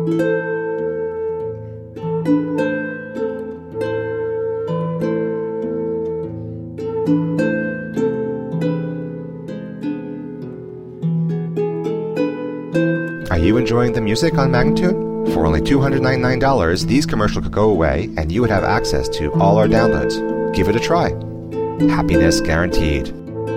Are you enjoying the music on Magnatune? For only $299, these commercials could go away and you would have access to all our downloads. Give it a try. Happiness guaranteed.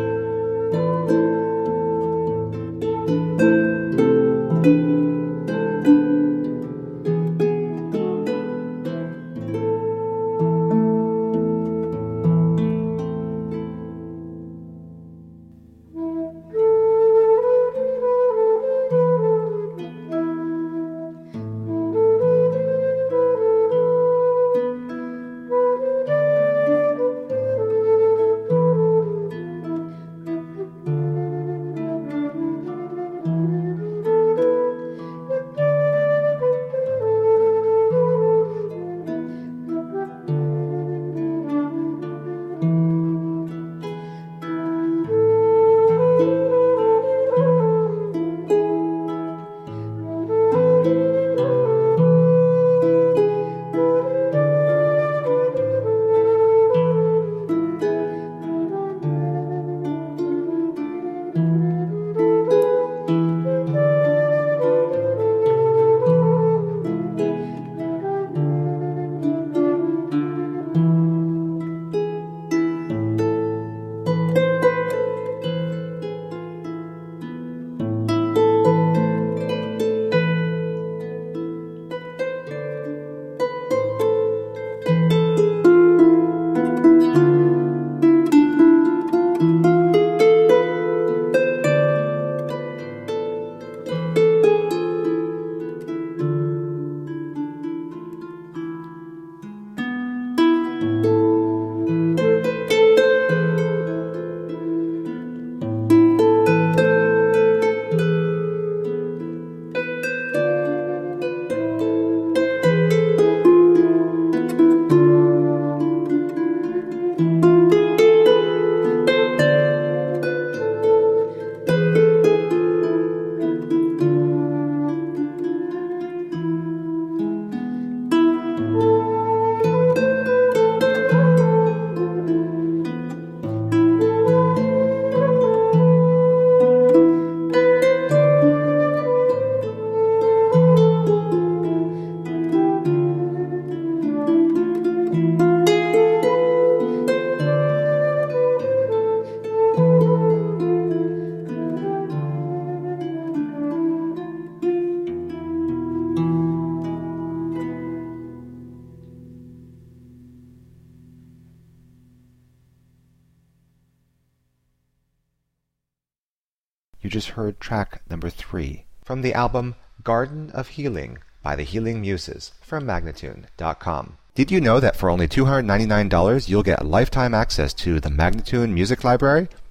You just heard track number 3 from the album Garden of Healing by the Healing Muses from Magnatune.com. Did you know that for only $299 you'll get lifetime access to the Magnatune Music Library?